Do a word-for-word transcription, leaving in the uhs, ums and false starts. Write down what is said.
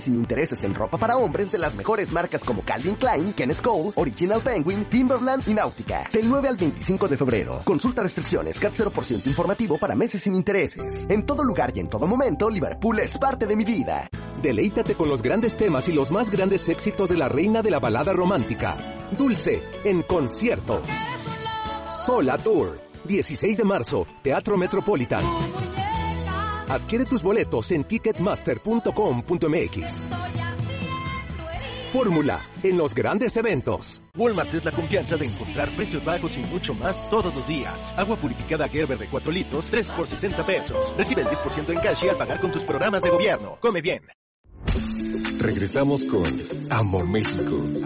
Sin intereses en ropa para hombres de las mejores marcas como Calvin Klein, Ken Cole, Original Penguin, Timberland y Náutica. Del nueve al veinticinco de febrero. Consulta restricciones, C A T cero por ciento informativo para meses sin intereses. En todo lugar y en todo momento, Liverpool es parte de mi vida. Deleítate con los grandes temas y los más grandes éxitos de la reina de la balada romántica. Dulce, en concierto. Sola Tour. dieciséis de marzo, Teatro Metropolitan. Adquiere tus boletos en ticketmaster punto com punto m x. Fórmula, en los grandes eventos. Walmart es la confianza de encontrar precios bajos y mucho más todos los días. Agua purificada Gerber de cuatro litros, tres por sesenta pesos. Recibe el diez por ciento en cash y al pagar con tus programas de gobierno. Come bien. Regresamos con Amo México.